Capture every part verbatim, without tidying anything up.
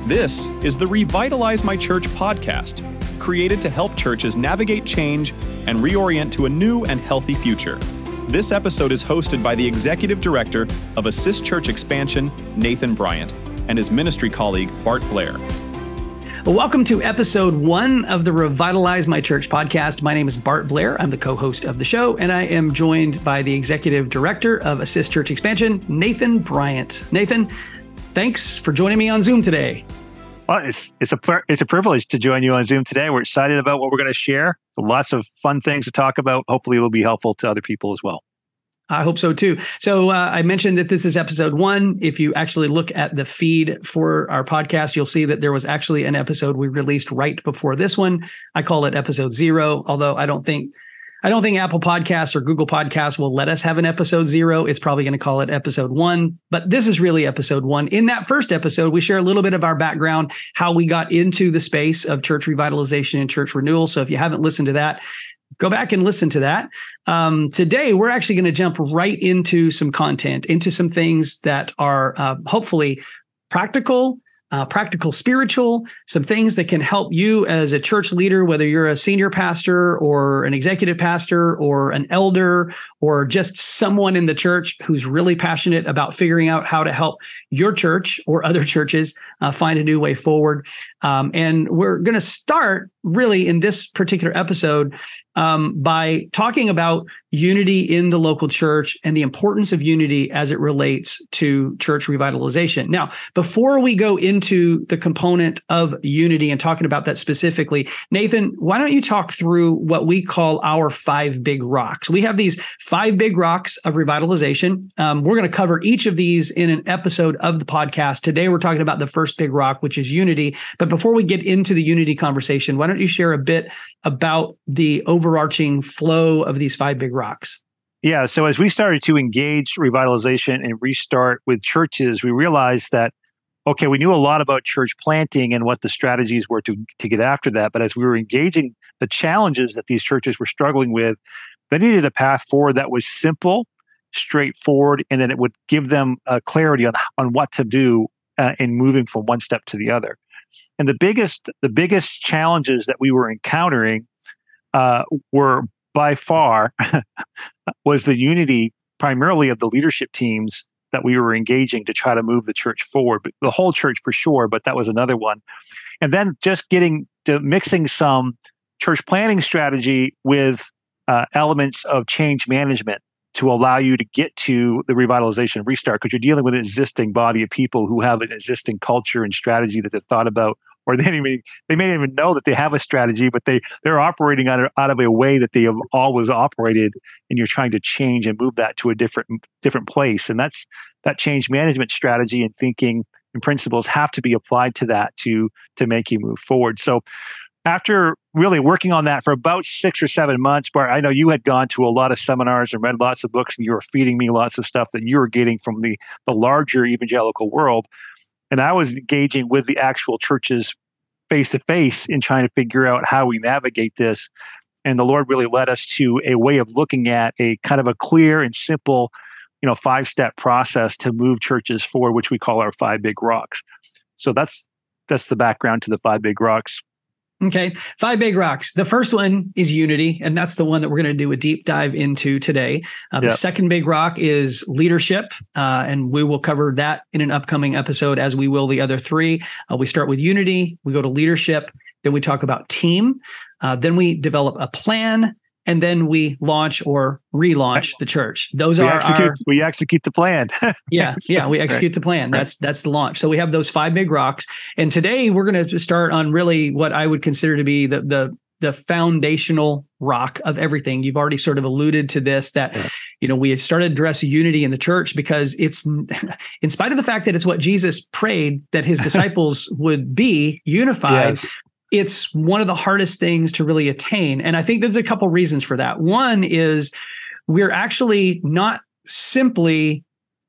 This is the Revitalize My Church podcast, created to help churches navigate change and reorient to a new and healthy future. This episode is hosted by the Executive Director of Assist Church Expansion, Nathan Bryant, and his ministry colleague, Bart Blair. Welcome to episode one of the Revitalize My Church podcast. My name is Bart Blair. I'm the co-host of the show, and I am joined by the Executive Director of Assist Church Expansion, Nathan Bryant. Nathan, thanks for joining me on Zoom today. Well, it's it's a it's a privilege to join you on Zoom today. We're excited about what we're going to share. Lots of fun things to talk about. Hopefully, it'll be helpful to other people as well. I hope so too. So uh, I mentioned that this is episode one. If you actually look at the feed for our podcast, you'll see that there was actually an episode we released right before this one. I call it episode zero, although I don't think I don't think Apple Podcasts or Google Podcasts will let us have an episode zero. It's probably going to call it episode one, but this is really episode one. In that first episode, we share a little bit of our background, how we got into the space of church revitalization and church renewal. So if you haven't listened to that, go back and listen to that. Um, today, we're actually going to jump right into some content, into some things that are uh, hopefully practical, uh, practical spiritual, some things that can help you as a church leader, whether you're a senior pastor or an executive pastor or an elder or just someone in the church who's really passionate about figuring out how to help your church or other churches uh, find a new way forward. Um, and we're going to start really in this particular episode um, by talking about unity in the local church and the importance of unity as it relates to church revitalization. Now, before we go into the component of unity and talking about that specifically, Nathan, why don't you talk through what we call our five big rocks? We have these five big rocks of revitalization. Um, we're going to cover each of these in an episode of the podcast. Today, we're talking about the first big rock, which is unity. But before we get into the unity conversation, why don't you share a bit about the overarching flow of these five big rocks? Yeah, so as we started to engage revitalization and restart with churches, we realized that, okay, we knew a lot about church planting and what the strategies were to, to get after that. But as we were engaging the challenges that these churches were struggling with, they needed a path forward that was simple, straightforward, and then it would give them uh, clarity on, on what to do uh, in moving from one step to the other. And the biggest, the biggest challenges that we were encountering uh, were by far was the unity primarily of the leadership teams that we were engaging to try to move the church forward, but the whole church for sure, but that was another one. And then just getting to mixing some church planning strategy with uh, elements of change management to allow you to get to the revitalization restart, because you're dealing with an existing body of people who have an existing culture and strategy that they've thought about, or they even they may not even know that they have a strategy, but they they're operating out of, out of a way that they have always operated, and you're trying to change and move that to a different different place. And that's that change management strategy and thinking and principles have to be applied to that to to make you move forward. So after really working on that for about six or seven months, Bart, I know you had gone to a lot of seminars and read lots of books, and you were feeding me lots of stuff that you were getting from the, the larger evangelical world. And I was engaging with the actual churches face-to-face in trying to figure out how we navigate this. And the Lord really led us to a way of looking at a kind of a clear and simple, you know, five-step process to move churches forward, which we call our five big rocks. So that's that's the background to the five big rocks. Okay, five big rocks. The first one is unity, and that's the one that we're going to do a deep dive into today. Uh, the Yep. second big rock is leadership, uh, and we will cover that in an upcoming episode, as we will the other three. Uh, we start with unity, we go to leadership, then we talk about team, uh, then we develop a plan, and then we launch or relaunch the church. Those We are execute, our we execute the plan. yeah, yeah, we execute the plan. That's that's the launch. So we have those five big rocks, and today we're going to start on really what I would consider to be the the the foundational rock of everything. You've already sort of alluded to this, that Yeah. you know we have started to address unity in the church because it's, in spite of the fact that it's what Jesus prayed that his disciples would be unified. Yes. It's one of the hardest things to really attain. And I think there's a couple reasons for that. One is we're actually not simply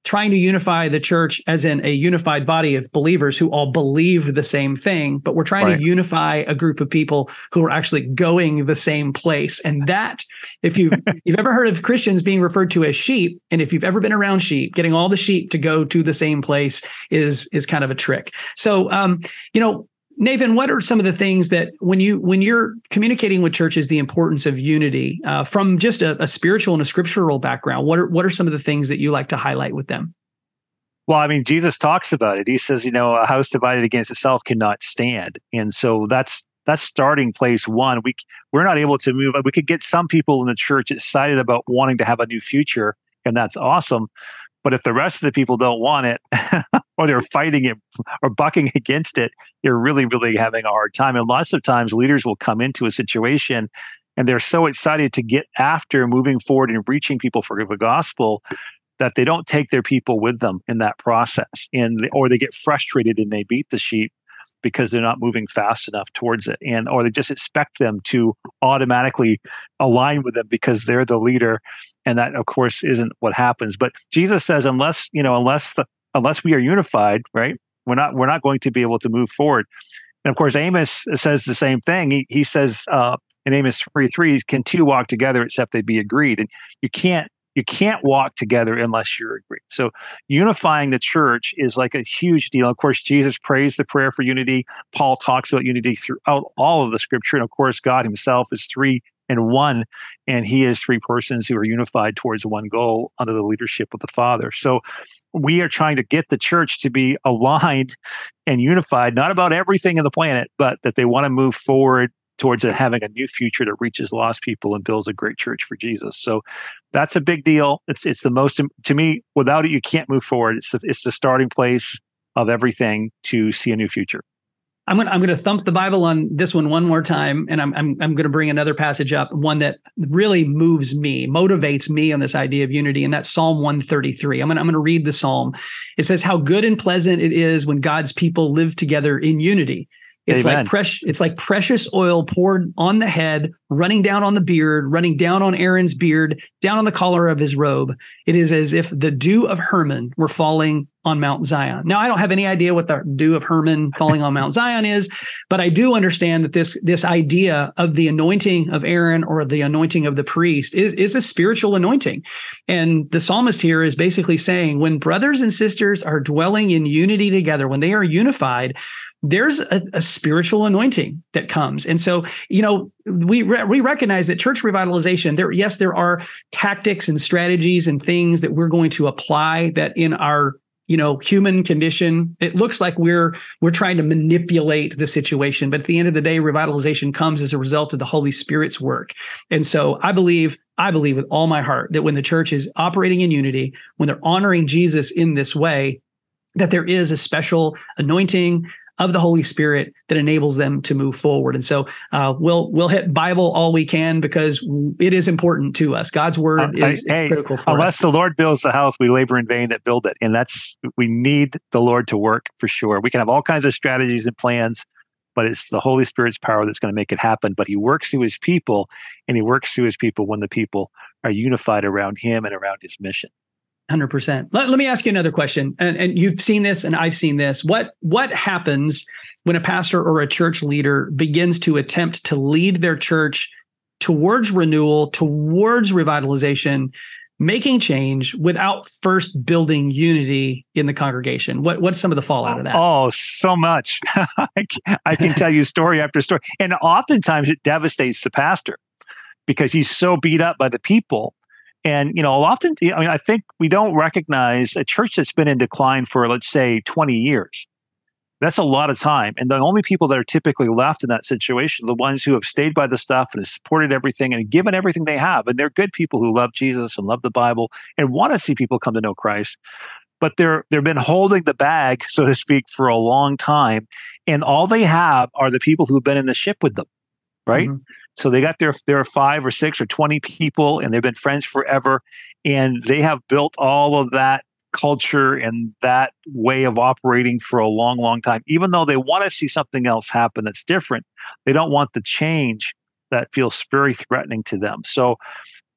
trying to unify the church as in a unified body of believers who all believe the same thing, but we're trying Right. to unify a group of people who are actually going the same place. And that, if you've, you've ever heard of Christians being referred to as sheep, and if you've ever been around sheep, getting all the sheep to go to the same place is, is kind of a trick. So, um, you know, Nathan, what are some of the things that when you when you're communicating with churches the importance of unity uh, from just a, a spiritual and a scriptural background? What are what are some of the things that you like to highlight with them? Well, I mean, Jesus talks about it. He says, you know, a house divided against itself cannot stand, and so that's that's starting place one. We we're not able to move. We could get some people in the church excited about wanting to have a new future, and that's awesome. But if the rest of the people don't want it, or they're fighting it or bucking against it, you're really, really having a hard time. And lots of times leaders will come into a situation and they're so excited to get after moving forward and reaching people for the gospel that they don't take their people with them in that process. And or they get frustrated and they beat the sheep because they're not moving fast enough towards it. And or they just expect them to automatically align with them because they're the leader. And that, of course, isn't what happens. But Jesus says, unless, you know, unless the, unless we are unified, right, we're not we're not going to be able to move forward. And of course, Amos says the same thing. He he says uh, in Amos three three, can two walk together except they be agreed? And you can't you can't walk together unless you're agreed. So unifying the church is like a huge deal. Of course, Jesus prays the prayer for unity. Paul talks about unity throughout all of the scripture. And of course, God himself is three in one, and he is three persons who are unified towards one goal under the leadership of the Father. So we are trying to get the church to be aligned and unified, not about everything in the planet, but that they want to move forward towards it, having a new future that reaches lost people and builds a great church for Jesus. So that's a big deal. It's it's the most, to me, without it, you can't move forward. It's the, it's the starting place of everything to see a new future. I'm going to, I'm going to thump the Bible on this one one more time, and I'm I'm I'm going to bring another passage up, one that really moves me, motivates me on this idea of unity, and that's Psalm one thirty-three. I'm going to, I'm going to read the Psalm. It says, "How good and pleasant it is when God's people live together in unity. It's Amen. like precious. It's like precious oil poured on the head, running down on the beard, running down on Aaron's beard, down on the collar of his robe. It is as if the dew of Hermon were falling on Mount Zion." Now, I don't have any idea what the dew of Hermon falling on Mount Zion is, but I do understand that this this idea of the anointing of Aaron or the anointing of the priest is is a spiritual anointing, and the psalmist here is basically saying when brothers and sisters are dwelling in unity together, when they are unified, there's a, a spiritual anointing that comes. And so, you know, we re- we recognize that church revitalization, there, yes, there are tactics and strategies and things that we're going to apply that in our, you know, human condition, it looks like we're we're trying to manipulate the situation. But at the end of the day, revitalization comes as a result of the Holy Spirit's work. And so I believe, I believe with all my heart that when the church is operating in unity, when they're honoring Jesus in this way, that there is a special anointing of the Holy Spirit that enables them to move forward. And so uh, we'll we'll hit Bible all we can because it is important to us. God's word Uh, is hey, critical for unless us. the Lord builds the house, we labor in vain that build it. And that's, we need the Lord to work for sure. We can have all kinds of strategies and plans, but it's the Holy Spirit's power that's going to make it happen. But he works through his people, and he works through his people when the people are unified around him and around his mission. one hundred percent. Let, let me ask you another question. And, and you've seen this and I've seen this. What, what happens when a pastor or a church leader begins to attempt to lead their church towards renewal, towards revitalization, making change without first building unity in the congregation? What, what's some of the fallout of that? Oh, so much. I can, I can tell you story after story. And oftentimes it devastates the pastor because he's so beat up by the people. And, you know, often, I mean, I think we don't recognize a church that's been in decline for, let's say, twenty years. That's a lot of time. And the only people that are typically left in that situation are the ones who have stayed by the stuff and have supported everything and given everything they have. And they're good people who love Jesus and love the Bible and want to see people come to know Christ. But they're, they've been holding the bag, so to speak, for a long time. And all they have are the people who've been in the ship with them, right? Mm-hmm. So they got their, their five or six or twenty people, and they've been friends forever. And they have built all of that culture and that way of operating for a long, long time. Even though they want to see something else happen that's different, they don't want the change that feels very threatening to them. So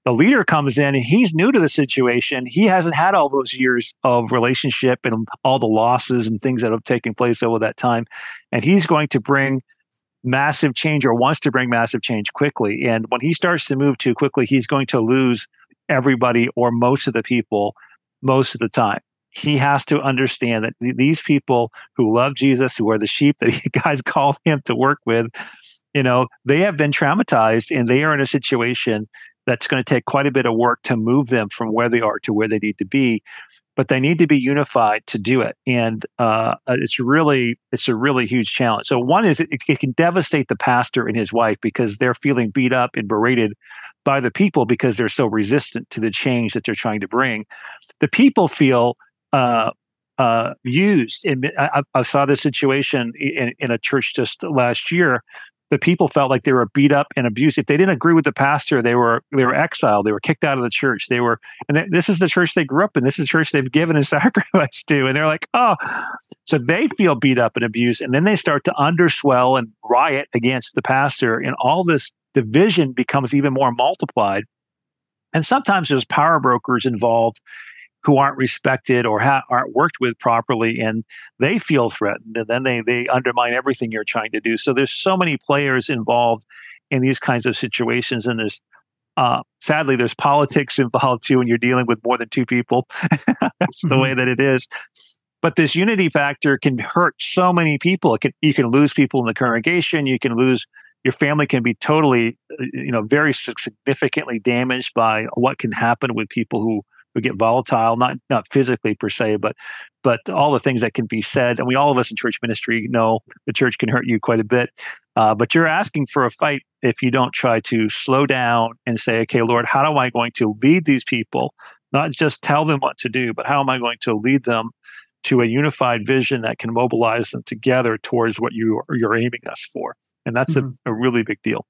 The leader comes in and he's new to the situation. He hasn't had all those years of relationship and all the losses and things that have taken place over that time. And he's going to bring massive change, or wants to bring massive change quickly. And when he starts to move too quickly, he's going to lose everybody or most of the people most of the time. He has to understand that these people who love Jesus, who are the sheep that he, God called him to work with, you know, they have been traumatized and they are in a situation that's going to take quite a bit of work to move them from where they are to where they need to be, but they need to be unified to do it. And uh, it's really, it's a really huge challenge. So one is it, it can devastate the pastor and his wife because they're feeling beat up and berated by the people because they're so resistant to the change that they're trying to bring. The people feel uh, uh, used. And I, I saw this situation in, in a church just last year. The people felt like they were beat up and abused. If they didn't agree with the pastor, they were they were exiled. They were kicked out of the church. They were, and they, this is the church they grew up in. This is the church they've given and sacrificed to. And they're like, oh, so they feel beat up and abused, and then they start to underswell and riot against the pastor, and all this division becomes even more multiplied. And sometimes there's power brokers involved who aren't respected or ha- aren't worked with properly, and they feel threatened, and then they they undermine everything you're trying to do. So there's so many players involved in these kinds of situations, and there's uh, sadly there's politics involved too when you're dealing with more than two people. That's mm-hmm. the way that it is. But this unity factor can hurt so many people. It can, you can lose people in the congregation. You can lose your family. Can be totally, you know, very significantly damaged by what can happen with people who. who get volatile, not not physically per se, but but all the things that can be said. And we, all of us in church ministry, know the church can hurt you quite a bit. Uh, but you're asking for a fight if you don't try to slow down and say, okay, Lord, how am I going to lead these people? Not just tell them what to do, but how am I going to lead them to a unified vision that can mobilize them together towards what you are, you're aiming us for? And that's mm-hmm. a, a really big deal.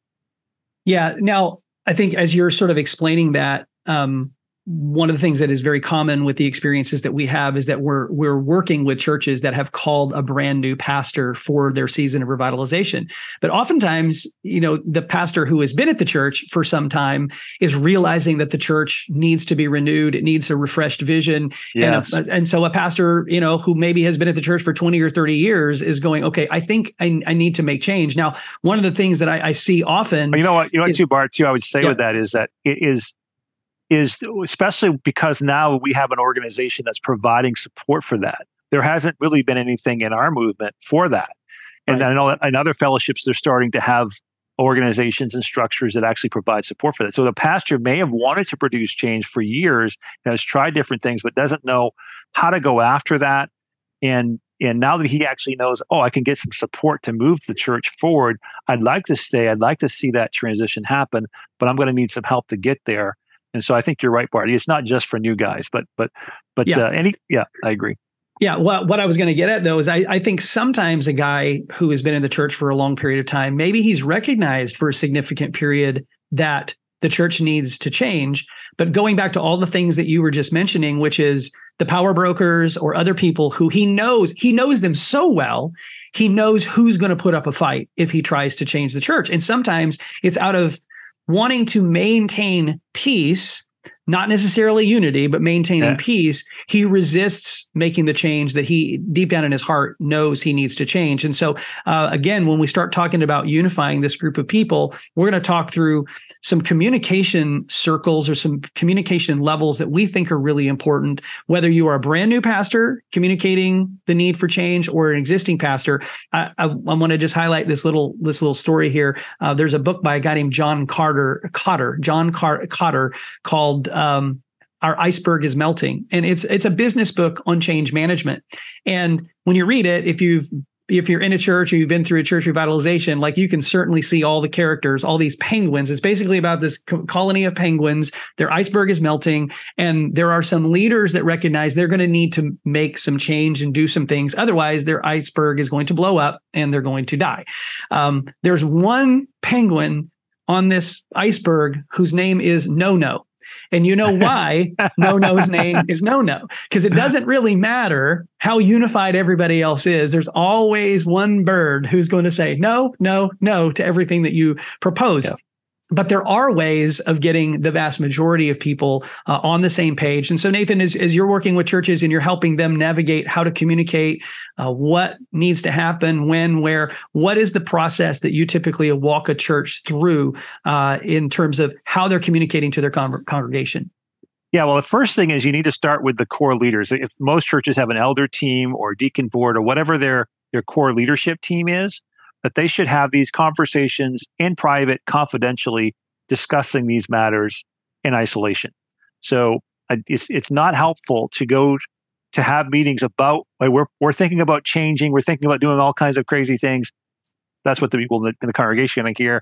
Yeah. Now, I think as you're sort of explaining that, um, one of the things that is very common with the experiences that we have is that we're we're working with churches that have called a brand new pastor for their season of revitalization. But oftentimes, you know, the pastor who has been at the church for some time is realizing that the church needs to be renewed. It needs a refreshed vision. Yes. And, a, and so a pastor, you know, who maybe has been at the church for twenty or thirty years is going, okay, I think I, I need to make change. Now, one of the things that I, I see often. You know what, you know what, is, too, Bart, too, I would say yeah. with that is that it is is especially because now we have an organization that's providing support for that. There hasn't really been anything in our movement for that. And right. I know that in other fellowships, they're starting to have organizations and structures that actually provide support for that. So the pastor may have wanted to produce change for years, has tried different things, but doesn't know how to go after that. And and now that he actually knows, oh, I can get some support to move the church forward, I'd like to stay. I'd like to see that transition happen, but I'm going to need some help to get there. And so I think you're right, Barty. It's not just for new guys, but but but yeah, uh, any yeah, I agree. Yeah, well, what I was going to get at though is I, I think sometimes a guy who has been in the church for a long period of time, maybe he's recognized for a significant period that the church needs to change. But going back to all the things that you were just mentioning, which is the power brokers or other people who he knows, he knows them so well, he knows who's going to put up a fight if he tries to change the church. And sometimes it's out of wanting to maintain peace, not necessarily unity, but maintaining yeah. peace, he resists making the change that he deep down in his heart knows he needs to change. And so, uh, again, when we start talking about unifying this group of people, we're going to talk through some communication circles or some communication levels that we think are really important, whether you are a brand new pastor communicating the need for change or an existing pastor. I, I, I want to just highlight this little this little story here. Uh, there's a book by a guy named John Carter, Cotter, John Car- Cotter called Um, Our Iceberg is Melting. And it's it's a business book on change management. And when you read it, if you've if you're in a church or you've been through a church revitalization, like you can certainly see all the characters, all these penguins. It's basically about this co- colony of penguins. Their iceberg is melting. And there are some leaders that recognize they're going to need to make some change and do some things. Otherwise, their iceberg is going to blow up and they're going to die. Um, there's one penguin on this iceberg whose name is No-No. And you know why No-No's name is No-No? Because it doesn't really matter how unified everybody else is. There's always one bird who's going to say no, no, no to everything that you propose. Yeah. But there are ways of getting the vast majority of people uh, on the same page. And so, Nathan, as, as you're working with churches and you're helping them navigate how to communicate, uh, what needs to happen, when, where, what is the process that you typically walk a church through uh, in terms of how they're communicating to their con- congregation? Yeah, well, the first thing is you need to start with the core leaders. If most churches have an elder team or deacon board or whatever their, their core leadership team is, that they should have these conversations in private, confidentially, discussing these matters in isolation. So uh, it's, it's not helpful to go to have meetings about, like, we're, we're thinking about changing, we're thinking about doing all kinds of crazy things. That's what the people in the, in the congregation are going to hear.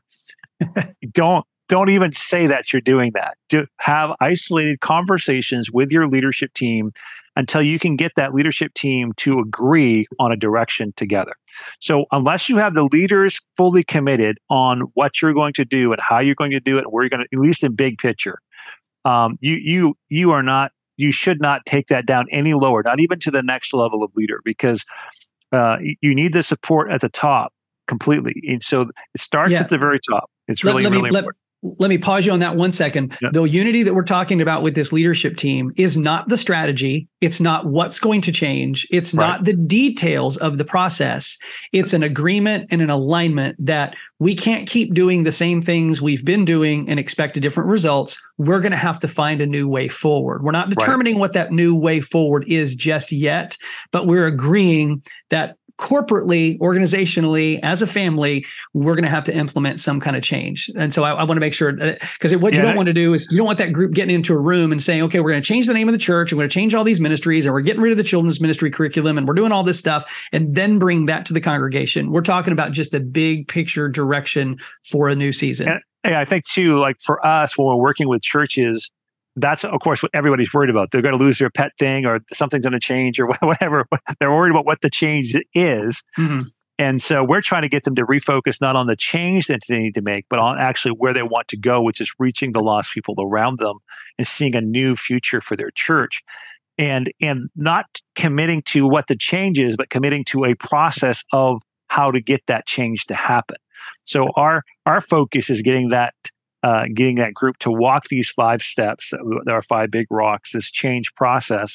Don't, don't even say that you're doing that. Do, have isolated conversations with your leadership team until you can get that leadership team to agree on a direction together. So unless you have the leaders fully committed on what you're going to do and how you're going to do it, and where you're going to, at least in big picture, um, you you you are not, you should not take that down any lower, not even to the next level of leader, because uh, you need the support at the top completely. And so it starts yeah. at the very top. It's really, let, let really me, important. Let, Let me pause you on that one second. Yep. The unity that we're talking about with this leadership team is not the strategy. It's not what's going to change. It's Right. not the details of the process. It's an agreement and an alignment that we can't keep doing the same things we've been doing and expect different results. We're going to have to find a new way forward. We're not determining right. what that new way forward is just yet, but we're agreeing that corporately, organizationally, as a family, we're going to have to implement some kind of change. And so I, I want to make sure, because what yeah. you don't want to do is you don't want that group getting into a room and saying, okay, we're going to change the name of the church and we're going to change all these ministries and we're getting rid of the children's ministry curriculum and we're doing all this stuff and then bring that to the congregation. We're talking about just the big picture direction for a new season. And, and I think too, like for us, when we're working with churches, that's, of course, what everybody's worried about. They're going to lose their pet thing or something's going to change or whatever. They're worried about what the change is. Mm-hmm. And so we're trying to get them to refocus not on the change that they need to make, but on actually where they want to go, which is reaching the lost people around them and seeing a new future for their church. And, and not committing to what the change is, but committing to a process of how to get that change to happen. So our, our focus is getting that Uh, getting that group to walk these five steps, there are five big rocks, this change process.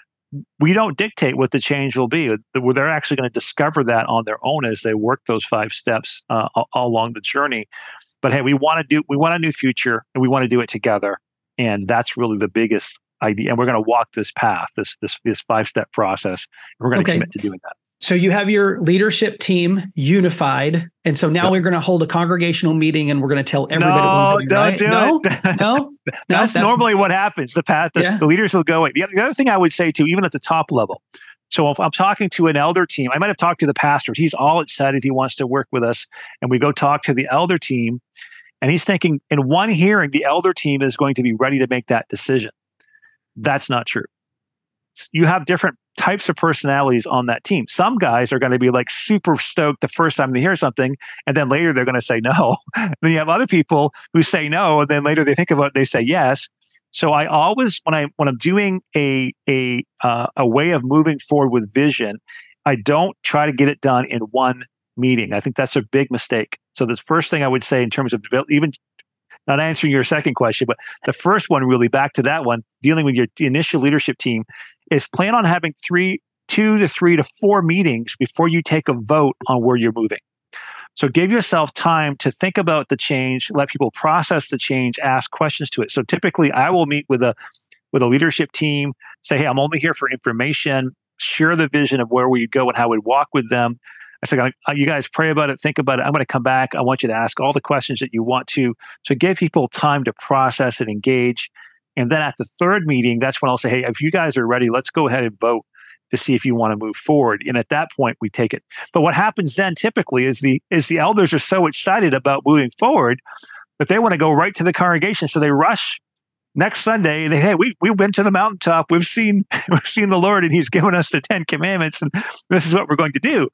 We don't dictate what the change will be. They're actually going to discover that on their own as they work those five steps uh, all along the journey. But hey, we want to do, we want a new future and we want to do it together. And that's really the biggest idea. And we're going to walk this path, this, this, this five-step process. And we're going to okay. commit to doing that. So you have your leadership team unified. And so now yep. we're going to hold a congregational meeting and we're going to tell everybody. No, what we're doing, don't right? do no? it. No, no, that's, that's normally what happens. The path, the, yeah. the leaders will go. The, the other thing I would say too, even at the top level. So if I'm talking to an elder team, I might have talked to the pastor. He's all excited. He wants to work with us. And we go talk to the elder team and he's thinking in one hearing, the elder team is going to be ready to make that decision. That's not true. You have different types of personalities on that team. Some guys are going to be like super stoked the first time they hear something, and then later they're going to say no. And then you have other people who say no, and then later they think about it, they say yes. So I always, when I when I'm doing a a uh, a way of moving forward with vision, I don't try to get it done in one meeting. I think that's a big mistake. So the first thing I would say in terms of even not answering your second question, but the first one, really back to that one, dealing with your initial leadership team, is plan on having three, two to three to four meetings before you take a vote on where you're moving. So give yourself time to think about the change, let people process the change, ask questions to it. So typically I will meet with a with a leadership team, say, hey, I'm only here for information, share the vision of where we go and how we walk with them. I said, you guys pray about it, think about it. I'm going to come back. I want you to ask all the questions that you want to. So give people time to process and engage. And then at the third meeting, that's when I'll say, hey, if you guys are ready, let's go ahead and vote to see if you want to move forward. And at that point, we take it. But what happens then typically is the is the elders are so excited about moving forward that they want to go right to the congregation. So they rush next Sunday. They, hey, we we went to the mountaintop. We've seen we've seen the Lord, and He's given us the Ten Commandments, and this is what we're going to do.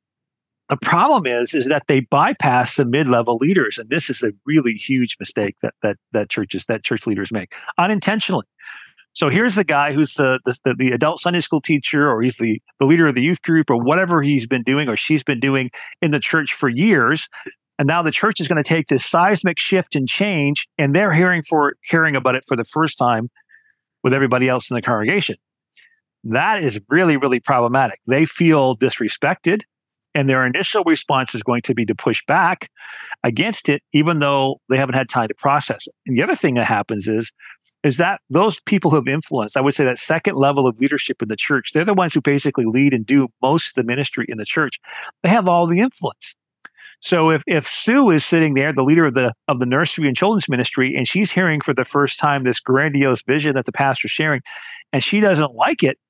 The problem is, is that they bypass the mid-level leaders, and this is a really huge mistake that that that churches, that church leaders make unintentionally. So here's the guy who's the the, the adult Sunday school teacher, or he's the, the leader of the youth group, or whatever he's been doing or she's been doing in the church for years, And now the church is going to take this seismic shift and change, and they're hearing for hearing about it for the first time with everybody else in the congregation. That is really, really problematic. They feel disrespected, and their initial response is going to be to push back against it, even though they haven't had time to process it. And the other thing that happens is, is that those people who have influence, I would say that second level of leadership in the church, they're the ones who basically lead and do most of the ministry in the church. They have all the influence. So if, if Sue is sitting there, the leader of the of the nursery and children's ministry, and she's hearing for the first time this grandiose vision that the pastor's sharing, and she doesn't like it,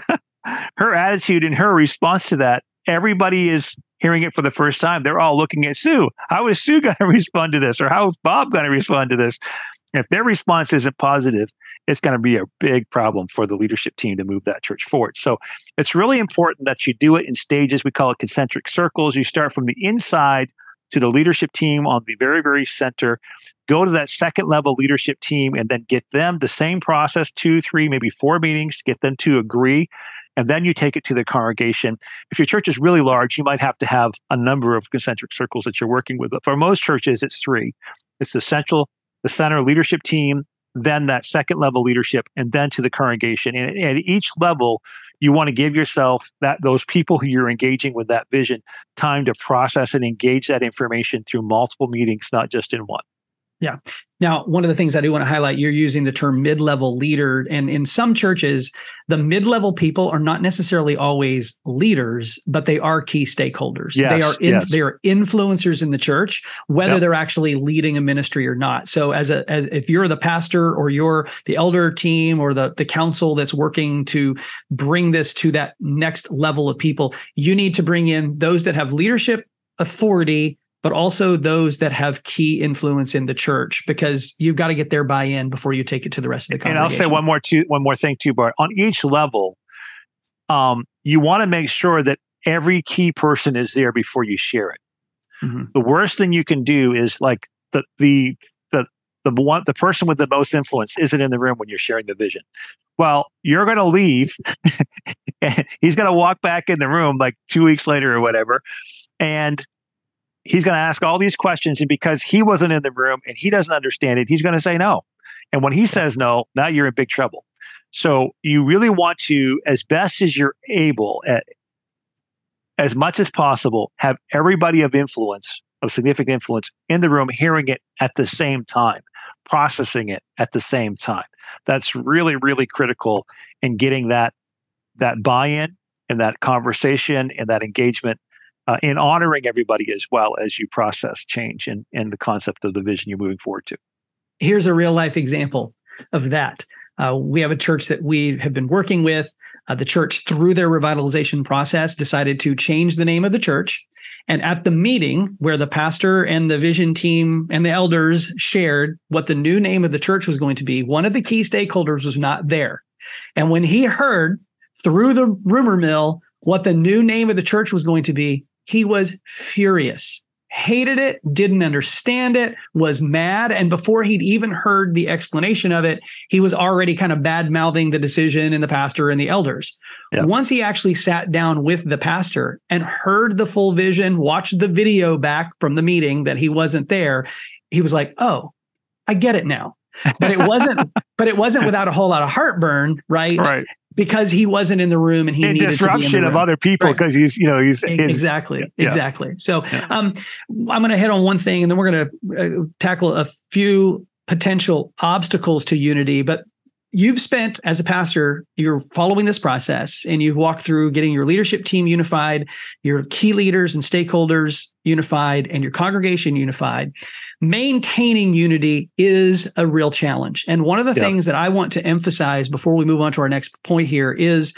her attitude and her response to that, everybody is hearing it for the first time. They're all looking at Sue. How is Sue going to respond to this? Or how is Bob going to respond to this? If their response isn't positive, it's going to be a big problem for the leadership team to move that church forward. So it's really important that you do it in stages. We call it concentric circles. You start from the inside to the leadership team on the very, very center. Go to that second level leadership team and then get them the same process, two, three, maybe four meetings to get them to agree. And then you take it to the congregation. If your church is really large, you might have to have a number of concentric circles that you're working with. But for most churches, it's three. It's the central, the center leadership team, then that second level leadership, and then to the congregation. And at each level, you want to give yourself that those people who you're engaging with that vision time to process and engage that information through multiple meetings, not just in one. Yeah. Now, one of the things I do want to highlight, you're using the term mid-level leader. And in some churches, the mid-level people are not necessarily always leaders, but they are key stakeholders. Yes, they are in, yes. they are influencers in the church, whether Yep. they're actually leading a ministry or not. So as a as, if you're the pastor or you're the elder team or the, the council that's working to bring this to that next level of people, you need to bring in those that have leadership authority, but also those that have key influence in the church, because you've got to get their buy-in before you take it to the rest of the congregation. And I'll say one more too, one more thing too, Bart. On each level, um, you want to make sure that every key person is there before you share it. Mm-hmm. The worst thing you can do is like the the the the one the person with the most influence isn't in the room when you're sharing the vision. Well, you're going to leave, and he's going to walk back in the room like two weeks later or whatever, and he's going to ask all these questions, and because he wasn't in the room and he doesn't understand it, he's going to say no. And when he says no, now you're in big trouble. So you really want to, as best as you're able, at, as much as possible, have everybody of influence, of significant influence, in the room hearing it at the same time, processing it at the same time. That's really, really critical in getting that, that buy-in and that conversation and that engagement, Uh, in honoring everybody as well as you process change and, and the concept of the vision you're moving forward to. Here's a real life example of that. Uh, we have a church that we have been working with. Uh, the church, through their revitalization process, decided to change the name of the church. And at the meeting where the pastor and the vision team and the elders shared what the new name of the church was going to be, one of the key stakeholders was not there. And when he heard through the rumor mill what the new name of the church was going to be, he was furious, hated it, didn't understand it, was mad. And before he'd even heard the explanation of it, he was already kind of bad-mouthing the decision and the pastor and the elders. Yeah. Once he actually sat down with the pastor and heard the full vision, watched the video back from the meeting that he wasn't there, he was like, oh, I get it now. But it wasn't, but it wasn't without a whole lot of heartburn, right? Right. Because he wasn't in the room and he and needed disruption to be in the room. of other people because right. he's, you know, he's his, exactly, yeah. exactly. So yeah. um, I'm going to hit on one thing, and then we're going to uh, tackle a few potential obstacles to unity. But you've spent, as a pastor, you're following this process, and you've walked through getting your leadership team unified, your key leaders and stakeholders unified, and your congregation unified. Maintaining unity is a real challenge. And one of the yeah. things that I want to emphasize before we move on to our next point here is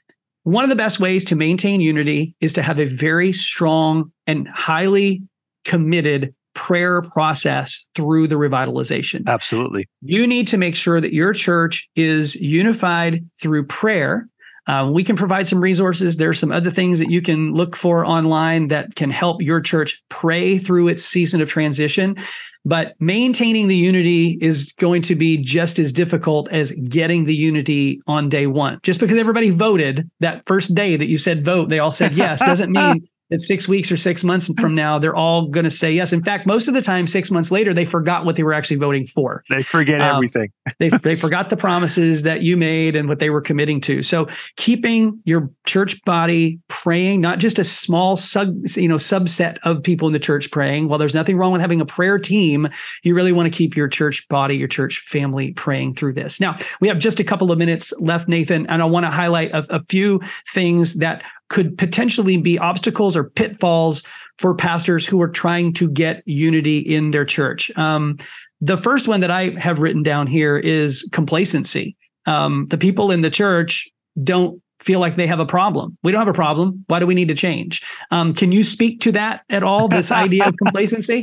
one of the best ways to maintain unity is to have a very strong and highly committed prayer process through the revitalization. Absolutely. You need to make sure that your church is unified through prayer. Uh, we can provide some resources. There are some other things that you can look for online that can help your church pray through its season of transition. But maintaining the unity is going to be just as difficult as getting the unity on day one. Just because everybody voted that first day that you said vote, they all said yes, doesn't mean that six weeks or six months from now, they're all going to say yes. In fact, most of the time, six months later, they forgot what they were actually voting for. They forget um, everything. they they forgot the promises that you made and what they were committing to. So keeping your church body praying, not just a small sub, you know, subset of people in the church praying. While there's nothing wrong with having a prayer team, you really want to keep your church body, your church family praying through this. Now, we have just a couple of minutes left, Nathan, and I want to highlight a, a few things that could potentially be obstacles or pitfalls for pastors who are trying to get unity in their church. Um, the first one that I have written down here is complacency. Um, the people in the church don't feel like they have a problem. We don't have a problem. Why do we need to change? Um, can you speak to that at all, this idea of complacency?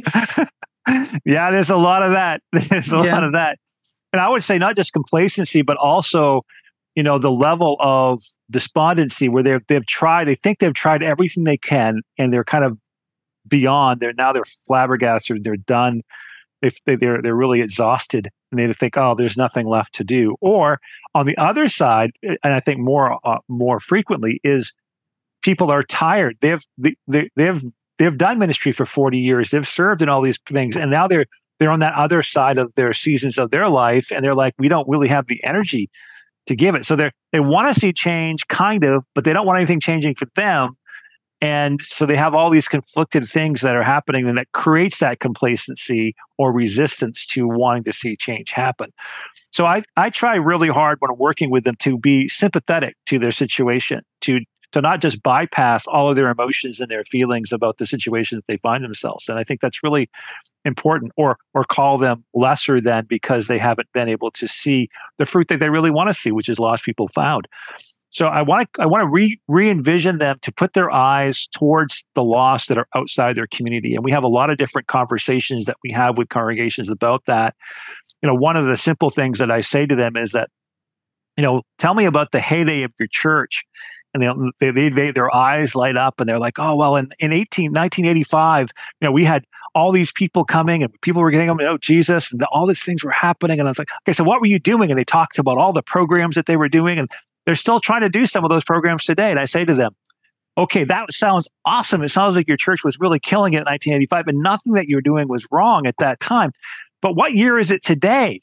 Yeah, there's a lot of that. There's a yeah. lot of that. And I would say not just complacency, but also, you know, the level of despondency where they've they've tried, they think they've tried everything they can, and they're kind of beyond. They're now they're flabbergasted. They're done. If they, they're they're really exhausted, and they think, oh, there's nothing left to do. Or on the other side, and I think more uh, more frequently is people are tired. They've they, they, they've they've done ministry for forty years. They've served in all these things, and now they're they're on that other side of their seasons of their life, and they're like, we don't really have the energy to give it. So they they want to see change, kind of, but they don't want anything changing for them. And so they have all these conflicted things that are happening, and that creates that complacency or resistance to wanting to see change happen. So I, I try really hard when I'm working with them to be sympathetic to their situation, to to not just bypass all of their emotions and their feelings about the situation that they find themselves. And I think that's really important, or or call them lesser than because they haven't been able to see the fruit that they really want to see, which is lost people found. So I want to I want to re re-envision them to put their eyes towards the lost that are outside their community. And we have a lot of different conversations that we have with congregations about that. You know, one of the simple things that I say to them is that, you know, tell me about the heyday of your church. And they, they, they, their eyes light up, and they're like, oh, well, in, in nineteen eighty-five, you know, we had all these people coming, and people were getting them to know Jesus, and all these things were happening. And I was like, okay, so what were you doing? And they talked about all the programs that they were doing, and they're still trying to do some of those programs today. And I say to them, okay, that sounds awesome. It sounds like your church was really killing it in nineteen eighty-five, and nothing that you're doing was wrong at that time. But what year is it today?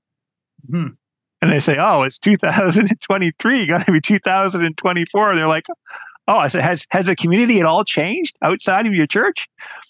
Hmm. And they say, oh, it's two thousand twenty-three, got to be two thousand twenty-four. And they're like, oh, I said, has has the community at all changed outside of your church?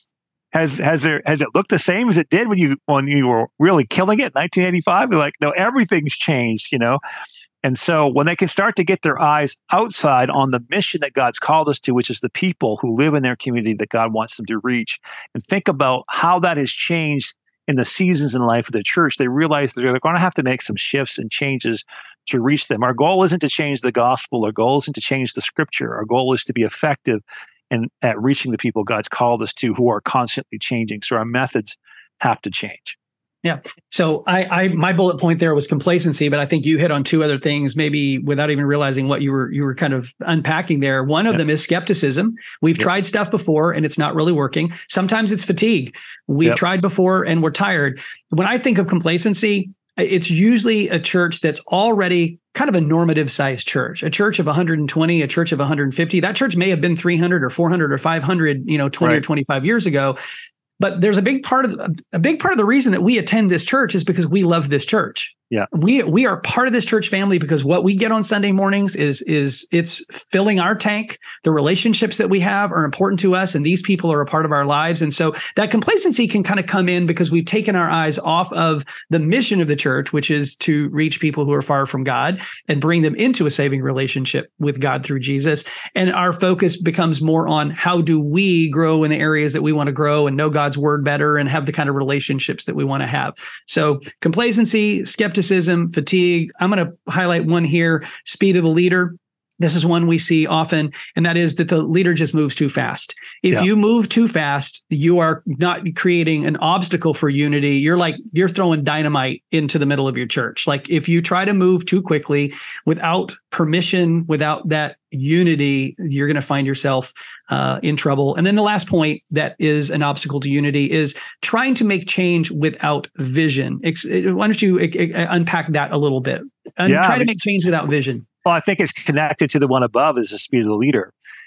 Has has there has it looked the same as it did when you when you were really killing it in nineteen eighty-five? They're like, no, everything's changed, you know. And so when they can start to get their eyes outside on the mission that God's called us to, which is the people who live in their community that God wants them to reach, and think about how that has changed in the seasons in life of the church, they realize that they're going to have to make some shifts and changes to reach them. Our goal isn't to change the gospel. Our goal isn't to change the scripture. Our goal is to be effective in at reaching the people God's called us to, who are constantly changing. So our methods have to change. Yeah. So I, I, my bullet point there was complacency, but I think you hit on two other things, maybe without even realizing what you were, you were kind of unpacking there. One of yeah. them is skepticism. We've yeah. tried stuff before and it's not really working. Sometimes it's fatigue. We've yep. tried before and we're tired. When I think of complacency, it's usually a church that's already kind of a normative sized church, a church of one hundred twenty, a church of one hundred fifty. That church may have been three hundred or four hundred or five hundred, you know, twenty right. or twenty-five years ago. But there's a big part of the, a big part of the reason that we attend this church is because we love this church. Yeah, we we are part of this church family because what we get on Sunday mornings is is it's filling our tank. The relationships that we have are important to us, and these people are a part of our lives. And so that complacency can kind of come in because we've taken our eyes off of the mission of the church, which is to reach people who are far from God and bring them into a saving relationship with God through Jesus. And our focus becomes more on how do we grow in the areas that we want to grow and know God's word better and have the kind of relationships that we want to have. So complacency, skepticism, fatigue. I'm going to highlight one here, speed of the leader. This is one we see often, and that is that the leader just moves too fast. If yeah. you move too fast, you are not creating an obstacle for unity. You're like, you're throwing dynamite into the middle of your church. Like if you try to move too quickly without permission, without that unity, you're going to find yourself uh, in trouble. And then the last point that is an obstacle to unity is trying to make change without vision. Ex- why don't you uh, unpack that a little bit? And yeah, try to make change without vision. Well, I think it's connected to the one above, is the speed of the leader.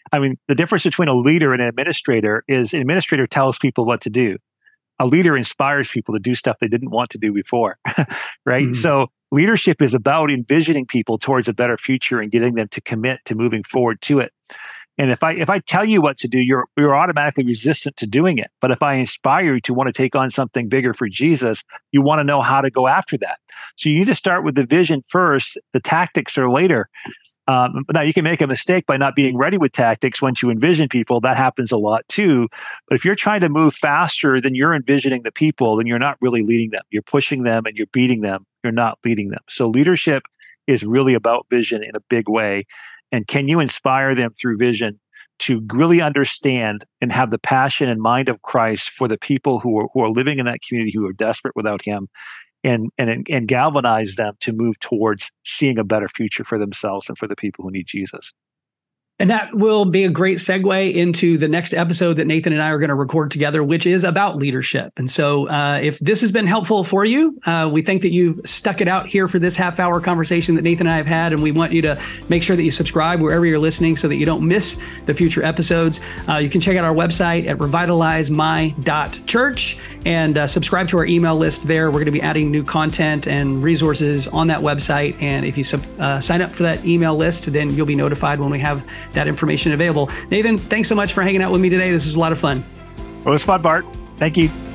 I mean, the difference between a leader and an administrator is an administrator tells people what to do. A leader inspires people to do stuff they didn't want to do before, right? Mm-hmm. So leadership is about envisioning people towards a better future and getting them to commit to moving forward to it. And if I if I tell you what to do, you're you're automatically resistant to doing it. But if I inspire you to want to take on something bigger for Jesus, you want to know how to go after that. So you need to start with the vision first. The tactics are later. Um, now, you can make a mistake by not being ready with tactics once you envision people. That happens a lot too. But if you're trying to move faster than you're envisioning the people, then you're not really leading them. You're pushing them and you're beating them. You're not leading them. So leadership is really about vision in a big way. And can you inspire them through vision to really understand and have the passion and mind of Christ for the people who are, who are living in that community who are desperate without him? And, and and galvanize them to move towards seeing a better future for themselves and for the people who need Jesus. And that will be a great segue into the next episode that Nathan and I are going to record together, which is about leadership. And so uh, if this has been helpful for you, uh, we think that you stuck it out here for this half hour conversation that Nathan and I have had. And we want you to make sure that you subscribe wherever you're listening so that you don't miss the future episodes. Uh, you can check out our website at revitalize my dot church and uh, subscribe to our email list there. We're going to be adding new content and resources on that website. And if you sub, uh, sign up for that email list, then you'll be notified when we have that information available. Nathan, thanks so much for hanging out with me today. This was a lot of fun. Well, it was fun, Bart. Thank you.